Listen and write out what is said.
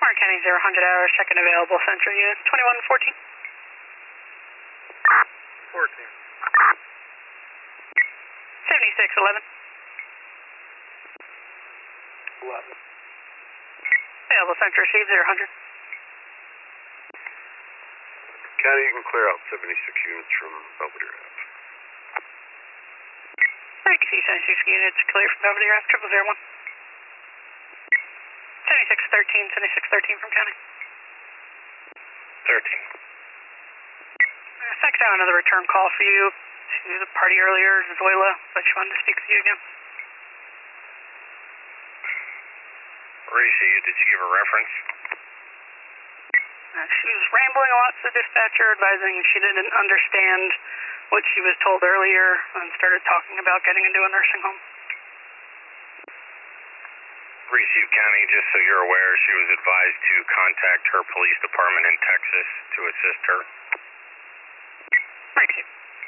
Warren County 0, 100 hours, second available Central Unit 2114. 14. 7611. 11. Available Central received 0, 100. County, you can clear out 76 units from Belvedere Ave. Thank you, 76 units clear from Belvedere Ave, 0001. 7613, 7613 from County. 13. Thanks, I have another return call for you to the party earlier, Zoila, but she wanted to speak with you again. Reese, did she give a reference? She was rambling a lot to the dispatcher, advising she didn't understand what she was told earlier and started talking about getting into a nursing home. Reese County, just so you're aware, she was advised to contact her police department in Texas to assist her. Reese.